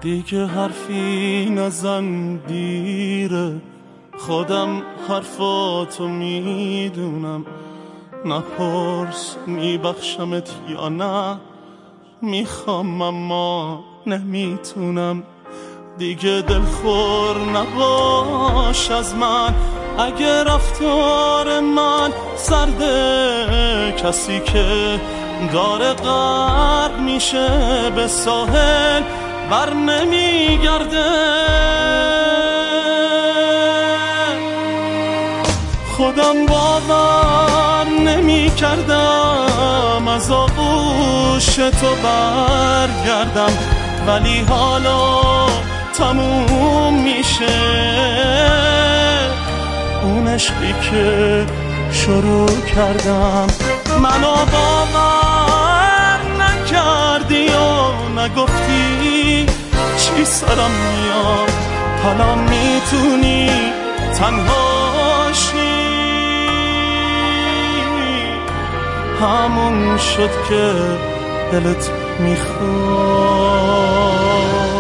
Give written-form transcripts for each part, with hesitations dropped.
دیگه حرفی نزن دیره، خودم حرفاتو میدونم. نپرس میبخشمت یا نه، میخوام اما نمیتونم. دیگه دلخور نباش از من، اگه رفتار من سرده. کسی که داره غرق میشه به ساحل بر نمیگرده. خودم باور نمی کردم از آغوش تو برگردم، ولی حالا تموم میشه اون عشقی که شروع کردم. منو باور نکردی و نگفتی چی سرم میاد، حالا میتونی تنهاشی. همون شد که دلت میخواد.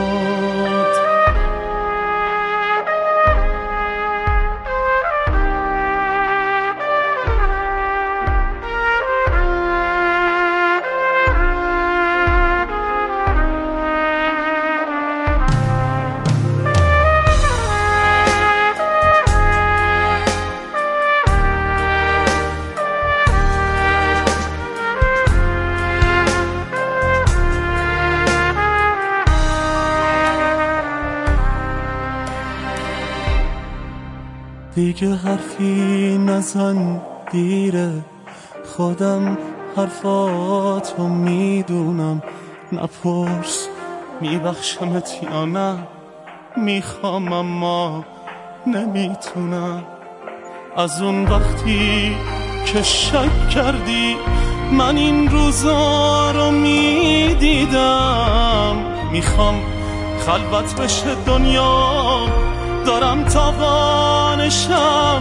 دیگه حرفی نزن دیره، خودم حرفاتو میدونم. نپرس میبخشمت یا نه، میخوام اما نمیتونم. از اون وقتی که شک کردی من این روزا رو میدیدم. میخوام خلوت بشه دنیا، دارم تاوانشم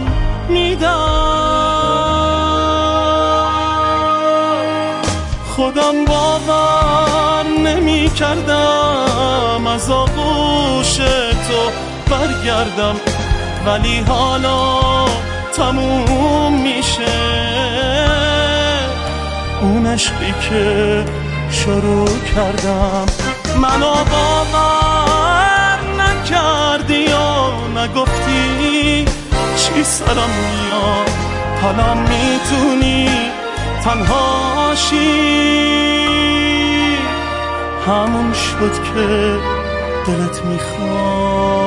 میدم. خودم باور نمی کردم از آغوش تو برگردم، ولی حالا تموم میشه اون عشقی که شروع کردم. منو باور نکردی و نگفتی چی سرم میاد، حالا میتونی تنهاشی. همون شد که دلت میخواد.